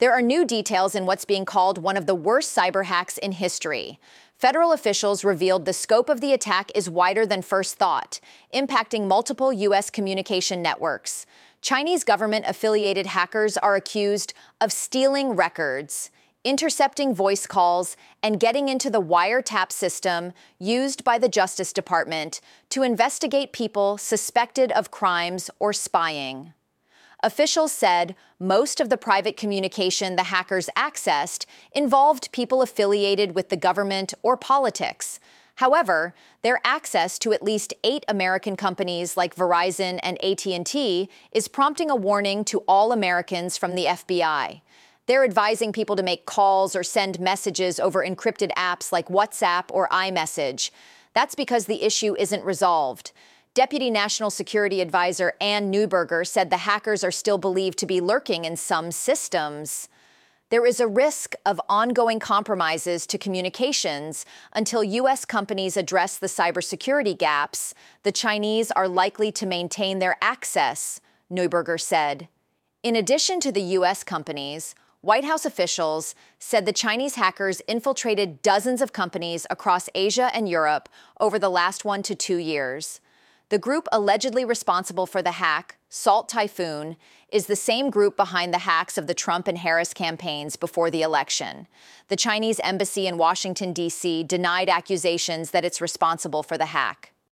There are new details in what's being called one of the worst cyber hacks in history. Federal officials revealed the scope of the attack is wider than first thought, impacting multiple U.S. communication networks. Chinese government-affiliated hackers are accused of stealing records, intercepting voice calls, and getting into the wiretap system used by the Justice Department to investigate people suspected of crimes or spying. Officials said most of the private communication the hackers accessed involved people affiliated with the government or politics. However, their access to at least 8 American companies like Verizon and AT&T is prompting a warning to all Americans from the FBI. They're advising people to make calls or send messages over encrypted apps like WhatsApp or iMessage. That's because the issue isn't resolved. Deputy National Security Advisor Ann Neuberger said the hackers are still believed to be lurking in some systems. There is a risk of ongoing compromises to communications until U.S. companies address the cybersecurity gaps. The Chinese are likely to maintain their access, Neuberger said. In addition to the U.S. companies, White House officials said the Chinese hackers infiltrated dozens of companies across Asia and Europe over the last 1 to 2 years. The group allegedly responsible for the hack, Salt Typhoon, is the same group behind the hacks of the Trump and Harris campaigns before the election. The Chinese embassy in Washington, D.C. denied accusations that it's responsible for the hack.